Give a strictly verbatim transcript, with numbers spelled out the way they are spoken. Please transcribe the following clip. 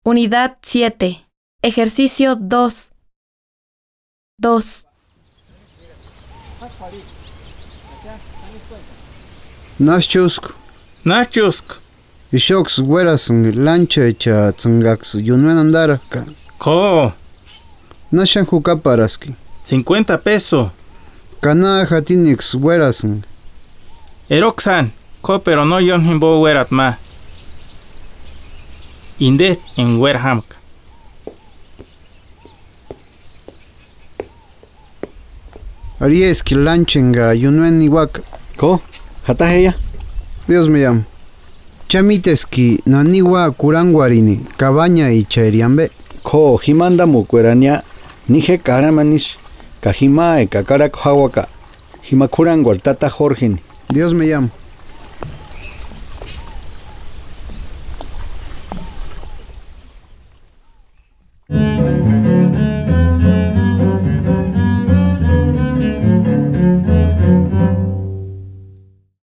Unidad siete. Ejercicio dos. dos. Nashchusk, Nachusk. ishoks huerasng lancha echa tsangax yunuen andaraka. Ko. Nashan hukaparaski. cincuenta peso. Kana hatinix huerasng. Eroxan. Ko pero no yon himbo werat ma. Indet en werhamk. Arieski lanchenga yunuen iwaka. Ko, hataheya. Dios me llama. Chamiteski naniwa kurangwarini cabaña y chairiambe. Ko, himanda mukwerania, nije karamanish, kahima e kakarak hawaka, himakuran guartata Jorgen. Dios me llama.